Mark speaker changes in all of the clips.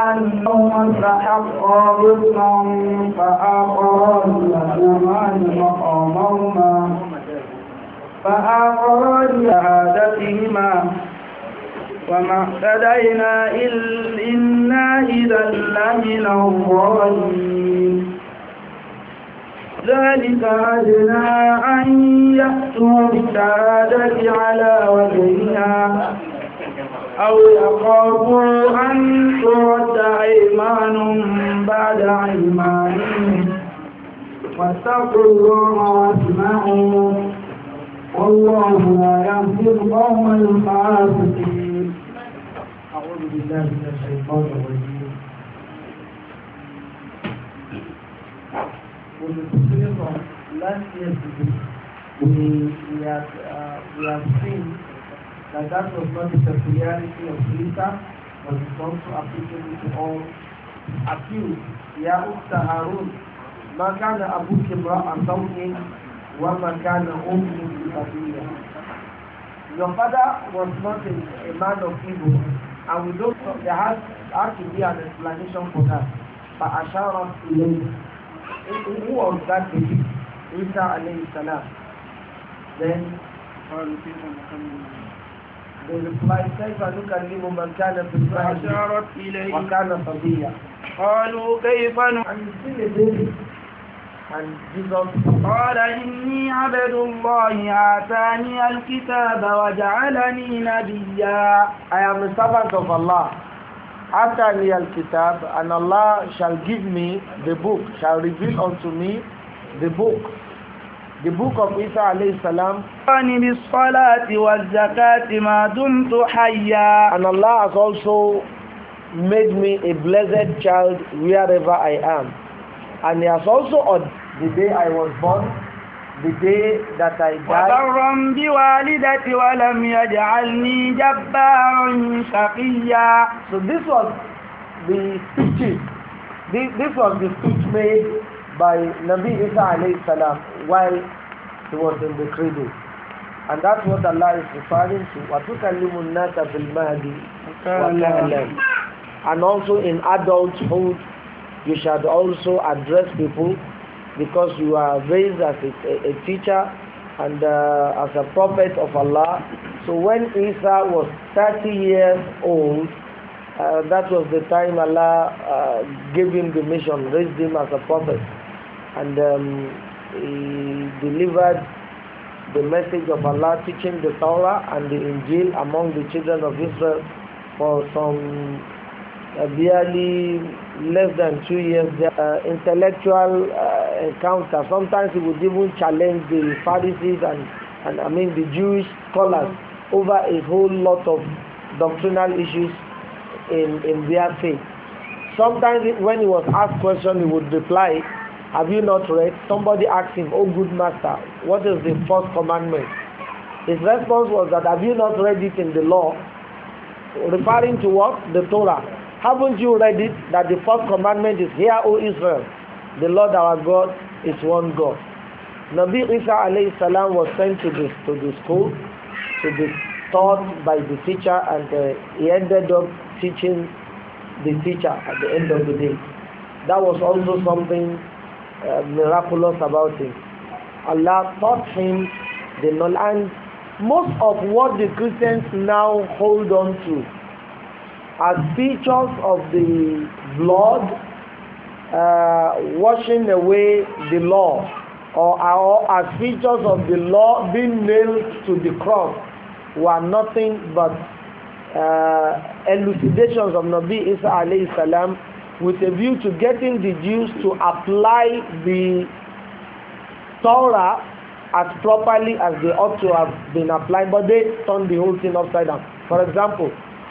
Speaker 1: أنه استحق ظلما فآخران شهادتهما وما اهتدينا إنا إذا لمن الظالمين ذلك أدنى أن يأتوا بالشهادة على وجهها أو يخافوا أن ترد أيمان بعد أيمانهم واتقوا الله واسمعوا والله لا يهدي القوم الفاسقين. أعوذ بالله من الشيطان الرجيم. With the experience of last year's visit, we have seen that was not the peculiarity of Isa, but it's also applicable to all accused. Ya Ukhta Harun, ما كان أبوك امرأ سوء وما كان أمك بغيا. Your father was not a man of evil, and we don't know, there has to be an explanation for that. فأشارت إليه. Who was that baby? Isa alayhi salam. Then they replied, كيف نكلم من كان في المهد وكان صبيا.
Speaker 2: قالوا كيف
Speaker 1: And Jesus
Speaker 2: قال إني عبد الله آتاني الكتاب وجعلني نبيا.
Speaker 1: I am a servant of Allah. آتاني الكتاب, and Allah shall give me the book, shall reveal unto me the book. The book of Isa alayhi salam.
Speaker 2: بالصلاة والزكاة ما دمت حيا.
Speaker 1: And Allah has also made me a blessed child wherever I am. And He has also on the day I was born, the day that I died.
Speaker 2: وبرا بوالدتي ولم يجعلني جبارا شقيا.
Speaker 1: So this was the speech. This was the speech made by Nabi Isa alayhi salam while he was in the cradle. And that's what Allah is referring to. وَتُكَلِّمُ النَّاسَ فِي الْمَهْدِ وَكَهْلًا. And also in adulthood, you should also address people, because you are raised as a teacher and as a prophet of Allah. So when Isa was 30 years old, that was the time Allah gave him the mission, raised him as a prophet, and he delivered the message of Allah, teaching the Torah and the Injil among the children of Israel for some barely less than 2 years. Intellectual encounter. Sometimes he would even challenge the Pharisees and the Jewish scholars over a whole lot of doctrinal issues in their faith. Sometimes when he was asked questions, he would reply, "Have you not read?" Somebody asked him, "Oh good master, what is the first commandment?" His response was that, "Have you not read it in the law?" Referring to what? The Torah. Haven't you read it, that the first commandment is, "Hear, O Israel, the Lord our God is one God." Nabi Isa alayhi salam was sent to the school to be taught by the teacher, and he ended up teaching the teacher at the end of the day. That was also something miraculous about him. Allah taught him the knowledge, and most of what the Christians now hold on to as features of the blood washing away the law, or as features of the law being nailed to the cross, were nothing but elucidations of Nabi Isa alayhi salam, with a view to getting the Jews to apply the Torah as properly as they ought to have been applied, but they turned the whole thing upside down. For example,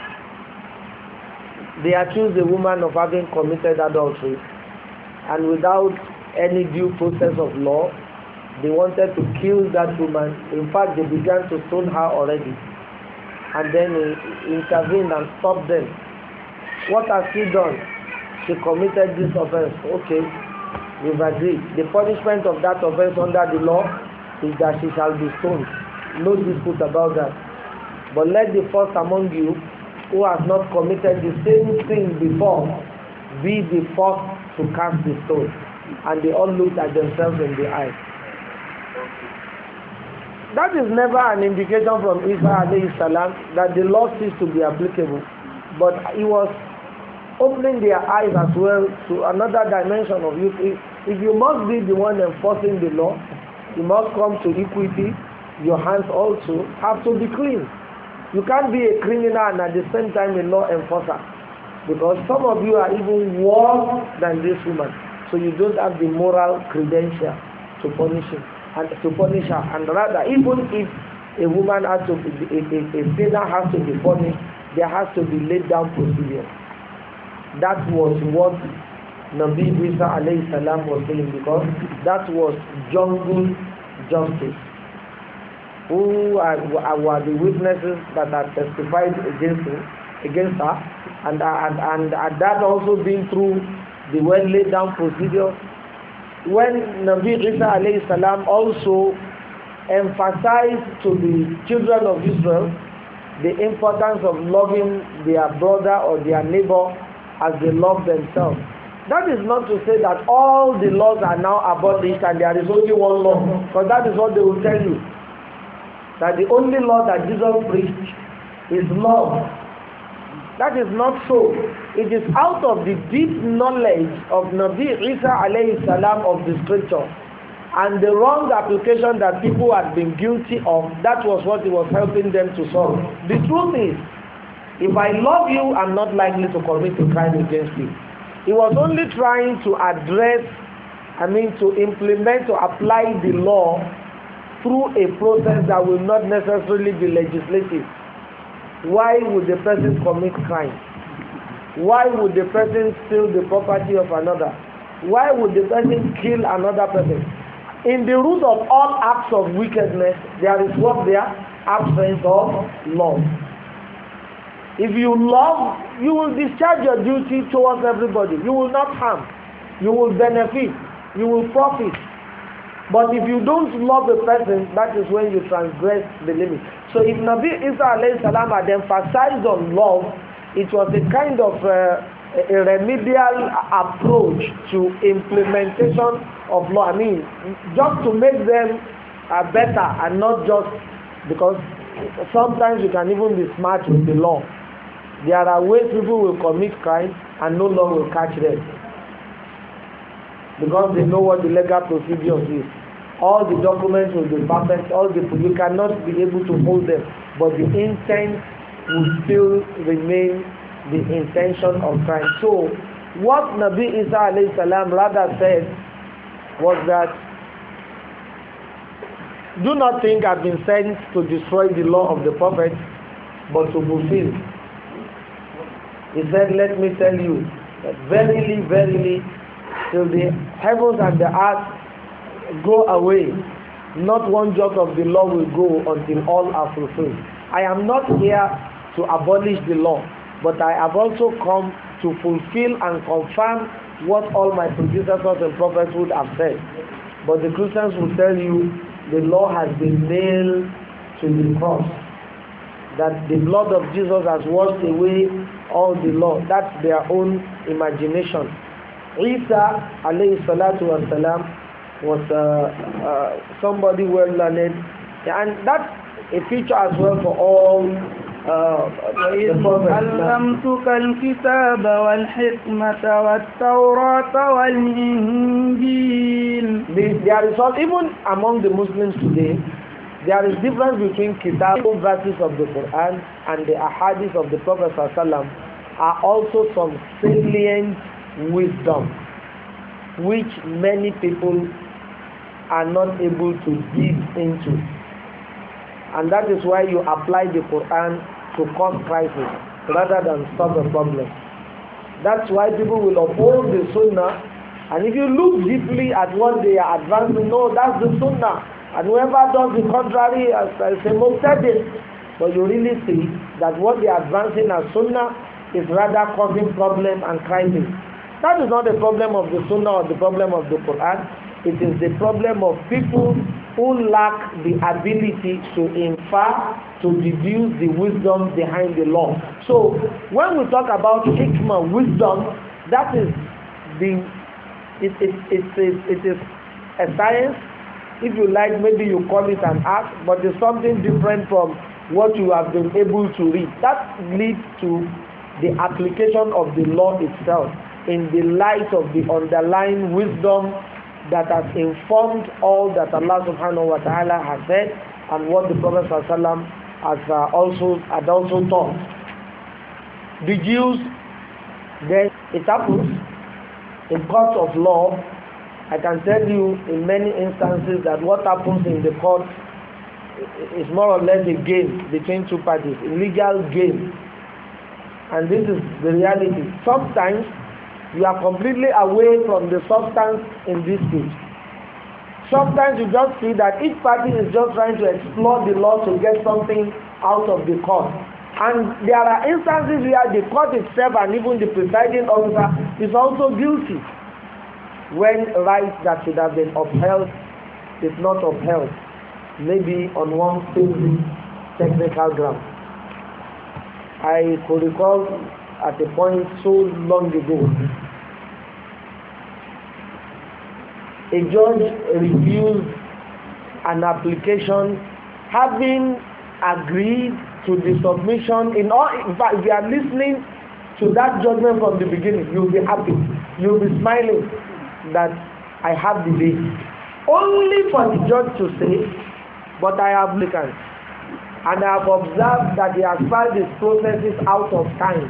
Speaker 1: they accused the woman of having committed adultery, and without any due process of law, they wanted to kill that woman. In fact, they began to stone her already, and then he intervened and stopped them. What has she done? She committed this offense. Okay, we've agreed. The punishment of that offense under the law is that she shall be stoned. No dispute about that. But let the first among you who has not committed the same thing before be the first to cast the stone. And they all looked at themselves in the eye. That is never an indication from Isa alayhi salam that the law ceased to be applicable, but he was opening their eyes as well to another dimension of youth. If you must be the one enforcing the law, you must come to equity. Your hands also have to be clean. You can't be a criminal and at the same time a law enforcer, because some of you are even worse than this woman. So you don't have the moral credential to punish him and to punish her. And rather, even if a woman has to be, a sinner has to be punished, there has to be laid down procedure. That was what Nabi Isa alayhi salam was saying, because that was jungle justice. Who were the witnesses that had testified against her, and that also been through the well laid down procedure. When Nabi Isa alayhi salam also emphasized to the children of Israel the importance of loving their brother or their neighbor as they love themselves. That is not to say that all the laws are now abolished and there is only one law, because that is what they will tell you, that the only law that Jesus preached is love. That is not so. It is out of the deep knowledge of Nabi Isa alayhi salam of the scripture and the wrong application that people had been guilty of. That was what he was helping them to solve. The truth is, if I love you, I'm not likely to commit a crime against you. He was only trying to address, to implement, to apply the law through a process that will not necessarily be legislative. Why would the person commit crime? Why would the person steal the property of another? Why would the person kill another person? In the root of all acts of wickedness, there is what there? Absence of love. If you love, you will discharge your duty towards everybody. You will not harm. You will benefit. You will profit. But if you don't love a person, that is when you transgress the limit. So if Nabi Isa alayhi salam had emphasized on love, it was a kind of a remedial approach to implementation of law. Just to make them better, and not just because sometimes you can even be smart with the law. There are ways people will commit crime and no law will catch them, because they know what the legal procedure is. All the documents will be perfect, you cannot be able to hold them, but the intent will still remain the intention of crime. So what Nabi Isa alayhi salam rather said was that, do not think I've been sent to destroy the law of the prophet, but to fulfill. He said, let me tell you that verily, verily, till the heavens and the earth go away, not one jot of the law will go until all are fulfilled. I am not here to abolish the law, but I have also come to fulfill and confirm what all my predecessors and prophets would have said. But the Christians will tell you the law has been nailed to the cross, that the blood of Jesus has washed away all the law. That's their own imagination. Isa alayhi salatu wasalam was somebody well learned, and that's a feature as well for all the prophets.
Speaker 2: علمتك الكتاب والحكمة والتوراة والإنجيل.
Speaker 1: There is all, even among the Muslims today, there is difference between kitab verses of the Quran and the ahadith of the Prophet ﷺ are also some salient wisdom which many people are not able to dig into, and that is why you apply the Quran to cause crisis rather than solve a problem. That's why people will oppose the Sunnah, and if you look deeply at what they are advancing, no, that's the Sunnah, and whoever does the contrary as a Muqtadi. But you really see that what they are advancing as Sunnah is rather causing problem and crisis. That is not the problem of the Sunnah or the problem of the Quran. It is the problem of people who lack the ability to infer, to deduce the wisdom behind the law. So when we talk about hikmah, wisdom, that is it is a science. If you like, maybe you call it an art, but it's something different from what you have been able to read. That leads to the application of the law itself in the light of the underlying wisdom that has informed all that Allah subhanahu wa ta'ala has said and what the Prophet sallallahu has also taught. The Jews, then it happens in court of law. I can tell you in many instances that what happens in the court is more or less a game between two parties, a legal game. And this is the reality. Sometimes you are completely away from the substance in this case. Sometimes you just see that each party is just trying to explore the law to get something out of the court. And there are instances where the court itself and even the presiding officer is also guilty when rights that should have been upheld is not upheld, maybe on one basic technical ground. I could recall at a point so long ago, a judge refused an application having agreed to the submission. In fact, if you are listening to that judgment from the beginning, you'll be happy, you'll be smiling that I have the day. Only for the judge to say, but I have applicants. And I have observed that he has filed his processes out of time.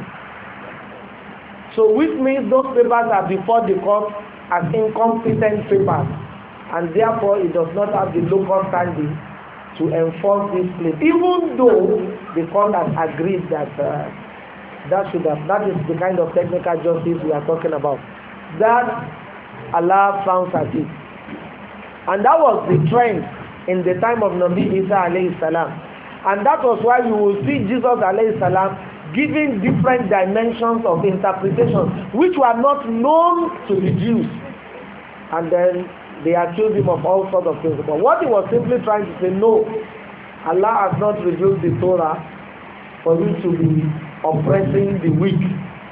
Speaker 1: So which means those papers are before the court as incompetent papers, and therefore it does not have the local standing to enforce this claim, even though the court has agreed that that is the kind of technical justice we are talking about. That Allah frowns at it. And that was the trend in the time of Nabi Isa alayhi salam. And that was why you will see Jesus alayhi salam giving different dimensions of interpretation which were not known to the Jews. And then they accused him of all sorts of things. But what he was simply trying to say, no, Allah has not revealed the Torah for you to be oppressing the weak.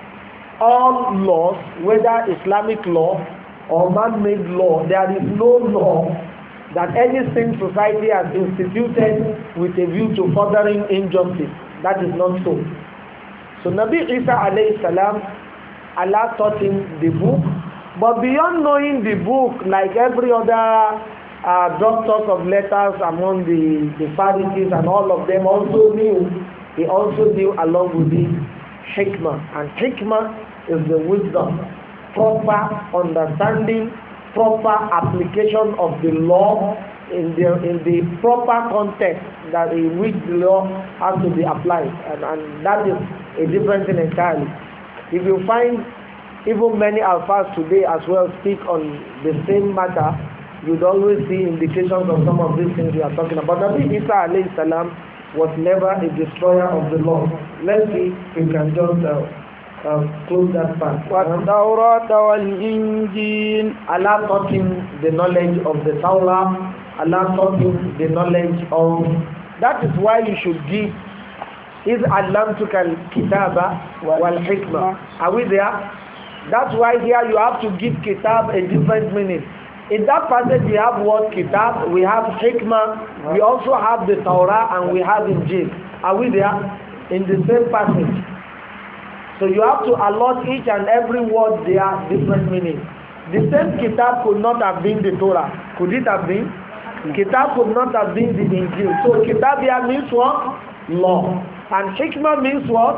Speaker 1: All laws, whether Islamic law or man-made law, there is no law that any sane society has instituted with a view to furthering injustice. That is not so. So Nabi Isa alayhi salam, Allah taught him the book, but beyond knowing the book, like every other doctors of letters among the Pharisees and all of them also knew, he also knew along with the hikmah. And hikmah is the wisdom, proper understanding, proper application of the law in the proper context that in which the law has to be applied, and that is a different thing entirely. If you find even many alphas today as well speak on the same matter, you'd always see indications of some of these things we are talking about. Nabi Isa alayhi salam was never a destroyer of the law. Let's see if we can just close that part.
Speaker 2: وَالتَّوْرَاةَ وَالْإِنْجِيلَ.
Speaker 1: Allah taught him the knowledge of the Torah. Allah taught him the knowledge of. That is why you should give. Is Allamtuka al-Kitaba wal-Hikmah. Are we there? That's why here you have to give Kitab a different meaning. In that passage we have word Kitab, we have Hikmah, we also have the Torah, and we have Injil. Are we there? In the same passage. So you have to allot each and every word their different meaning. The same Kitab could not have been the Torah. Could it have been? No. Kitab could not have been the Injil. So Kitab here means what? Law. And Hikmah means what?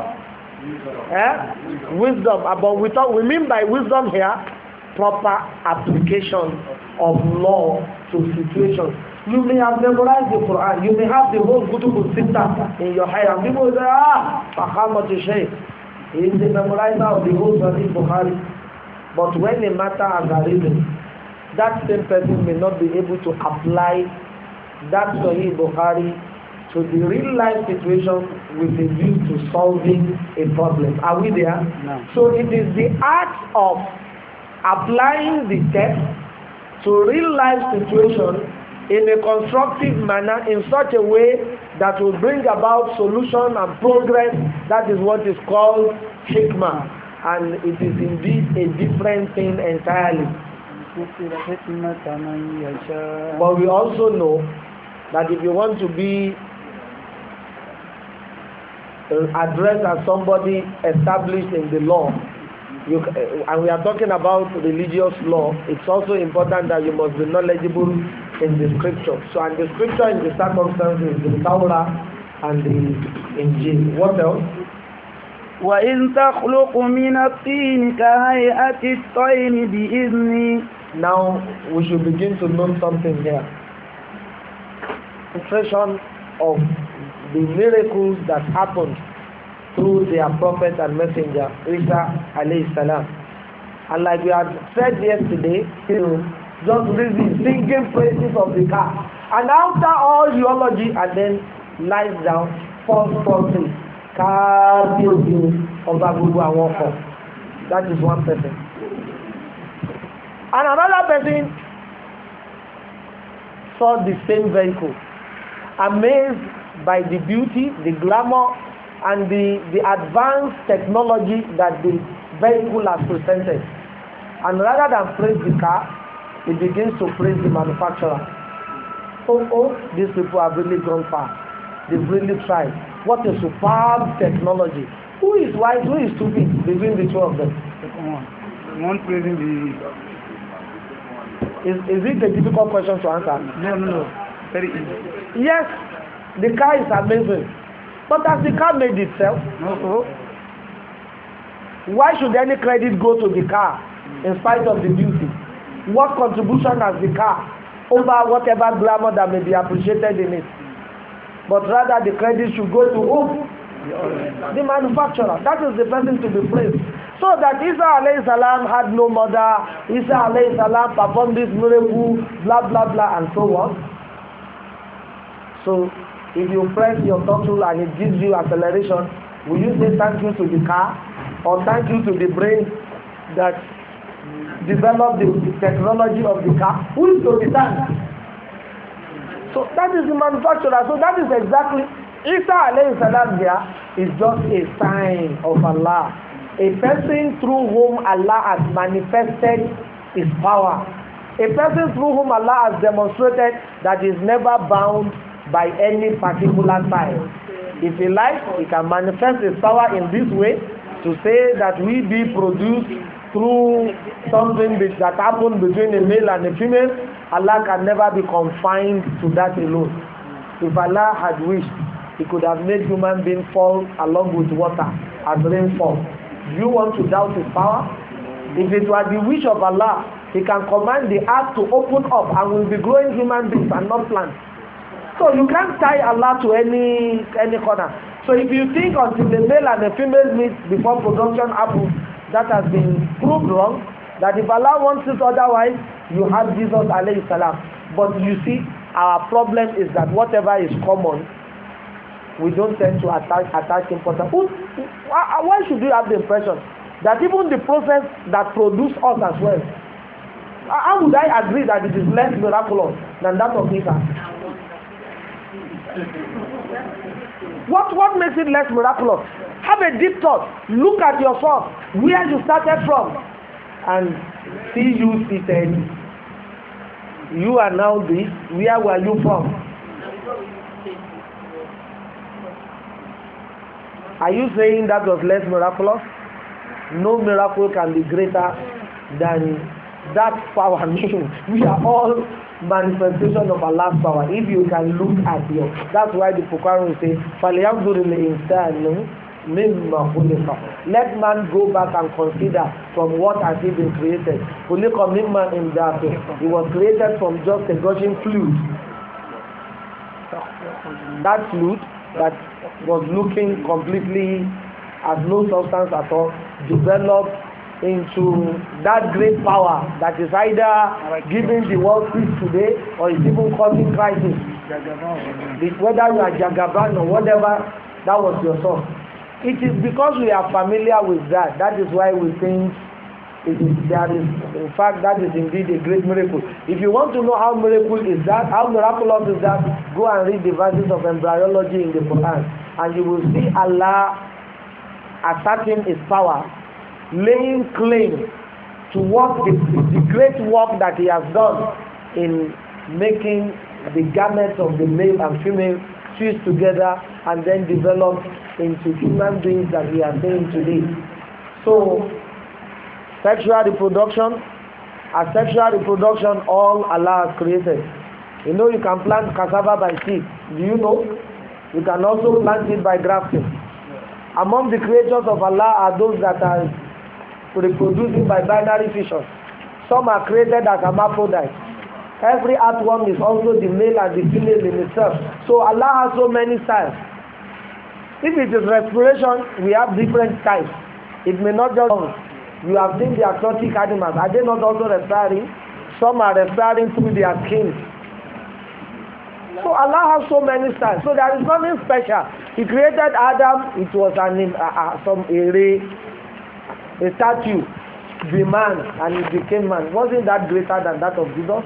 Speaker 1: Wisdom. But we mean by wisdom here proper application of law to situations. You may have memorized the Quran. You may have the whole Kutub al-Sittah in your head. And people say, Fahamatu Shaykh. He is the memorizer of the whole Sahih Bukhari. But when a matter has arisen, that same person may not be able to apply that Sahih Bukhari to the real life situation with a view to solving a problem. Are we there?
Speaker 2: No.
Speaker 1: So it is the art of applying the text to real life situation in a constructive manner, in such a way that will bring about solution and progress. That is what is called hikmah, and it is indeed a different thing entirely. But we also know that if you want to be addressed as somebody established in the law, and we are talking about religious law, it's also important that you must be knowledgeable in the scripture. So, and the scripture in the circumstances is the Torah and the Injil. What else?
Speaker 2: وَإِن تَخْلُقُ مِنَ الطِّينِ كَهَيْئَةِ الطَّيْرِ بِإِذْنِي.
Speaker 1: Now we should begin to note something here. Illustration of the miracles that happened through their prophet and messenger Isa alayhi salam. And like we had said yesterday, just really singing praises of the car, and after all geology, and then lies down, false prophecy, car building of Abubu. That is one person. And another person saw the same vehicle, amazed by the beauty, the glamour, and the advanced technology that the vehicle has presented. And rather than praise the car, he begins to praise the manufacturer. Oh, these people have really gone far. They've really tried. What a superb technology. Who is wise, who is stupid between the two of them?
Speaker 2: One praising the...
Speaker 1: Is it a difficult question to answer?
Speaker 2: No. Very easy.
Speaker 1: Yes, the car is amazing. But has the car made itself?
Speaker 2: No.
Speaker 1: Why should any credit go to the car in spite of the beauty? What contribution has the car over whatever glamour that may be appreciated in it? But rather the credit should go to who? The manufacturer. That is the person to be praised. So that Isa alayhi salam had no mother, Isa alayhi salam performed this miracle, blah blah blah, and so on. So if you press your throttle and it gives you acceleration, will you say thank you to the car or thank you to the brain that developed the technology of the car? Who is to be thanked? So that is the manufacturer. So that is exactly Isa alayhi salam here is just a sign of Allah, a person through whom Allah has manifested his power, a person through whom Allah has demonstrated that he is never bound by any particular time. If he likes, he can manifest his power in this way to say that we be produced through something that happened between a male and a female. Allah can never be confined to that alone. If Allah had wished, he could have made human beings fall along with water as rainfall. Do you want to doubt his power? If it were the wish of Allah, he can command the earth to open up and will be growing human beings and not plants. So you can't tie Allah to any corner. So if you think until the male and the female meet before production happens, that has been proved wrong. That if Allah wants it otherwise, you have Jesus alayhi salam. But you see, our problem is that whatever is common, we don't tend to attach importance. Why should you have the impression that even the process that produce us as well, how would I agree that it is less miraculous than that of Isa? What makes it less miraculous? Have a deep thought. Look at yourself, where you started from, and see you seated. You are now this. Where were you from? Are you saying that was less miraculous? No miracle can be greater than that power. We are all manifestation of Allah's power. If you can look at you, that's why the Quran will say, فَلْيَنْظُرِ الْإِنسَانُ مِمَّا خُلِقَ. Let man go back and consider from what has he been created. خُلِقَ مِمَّا إِنْ دَافِرٍ. He was created from just a gushing fluid. That fluid that was looking completely as no substance at all, developed into that great power that is either giving the world peace today or is even causing crisis. Whether you are Jagaban or whatever, that was your source. It is because we are familiar with that. That is why we think there is, in fact, that is indeed a great miracle. If you want to know how miraculous is that, go and read the verses of embryology in the Quran, and you will see Allah asserting his power, laying claim to what the great work that he has done in making the garments of the male and female fuse together and then develop into human beings that we are seeing today. So sexual reproduction, all Allah has created. You know, you can plant cassava by seed. Do you know? You can also plant it by grafting. Among the creatures of Allah are those that are reproducing by binary fission. Some are created as hermaphrodites. Every earthworm is also the male and the female in itself. So Allah has so many styles. If it is respiration, we have different types. It may not just, you have seen the aquatic animals. Are they not also respiring? Some are respiring through their skin. So Allah has so many styles. So there is nothing special. He created Adam. It was a statue, the man, and he became man. Wasn't that greater than that of Jesus?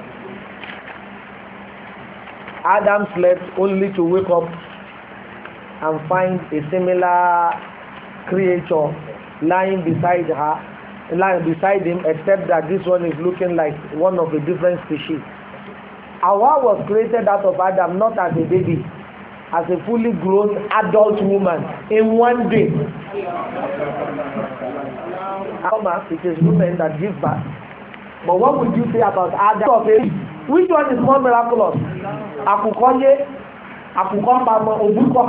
Speaker 1: Adam slept only to wake up and find a similar creature lying beside him, except that this one is looking like one of a different species. Hawa was created out of Adam, not as a baby, as a fully grown adult woman in one day. It is women that give birth. But what would you say about Adam? Which one is more miraculous? Akukonye, Akukompama, Obuko.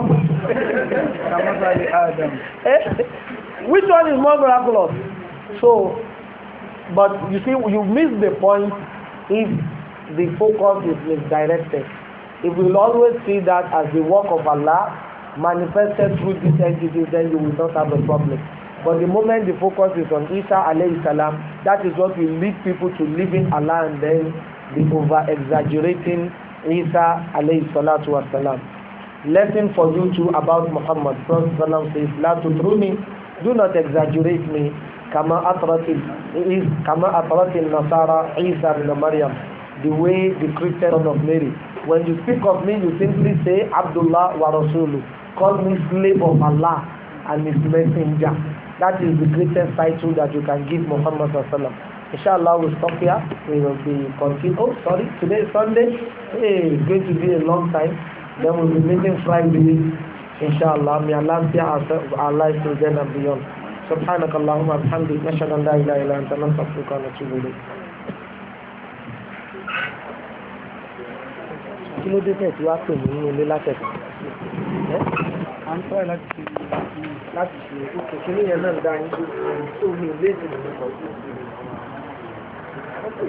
Speaker 1: Which one is more miraculous? So, but you see, you miss the point if the focus is misdirected. If we will always see that as the work of Allah manifested through these entities, then you will not have a problem. But the moment the focus is on Isa alayhi salam, that is what will lead people to live in Allah and then the over-exaggerating Isa alayhi salatu wasalam. Lesson for you too about Muhammad. Prophet says, La tutruni, do not exaggerate me. Kama atratil Nasara Isa ibn Maryam, the way the Christian son of Mary. When you speak of me, you simply say Abdullah wa Rasuluh. Call me slave of Allah and his messenger. That is the greatest title that you can give Muhammad sallallahu alaihi wasallam. Inshallah, we'll stop here. We will be continue. Oh, sorry, today is Sunday. Hey, it's going to be a long time. Then we'll be meeting Friday. Inshallah, may Allah spare our lives till then and beyond. سبحانك اللهم وبحمدك نشهد أن لا إله إلا أنت نستغفرك ونتوب إليك. Kí ló dé tẹ̀ tí wàá pè mí nínú ilé látẹ̀kọ̀?
Speaker 2: À ń tọ́ ẹ̀
Speaker 1: láti ṣe òkè kí ní yẹn náà dá yín tó mi ilé ìsìn ìgbésọ̀.